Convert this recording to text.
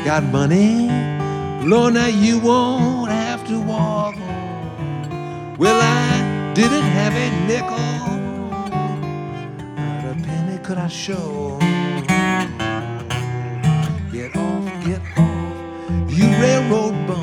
got money. Lord, now you won't have to walk home. Well, I didn't have a nickel, not a penny could I show. Get off, you railroad bum.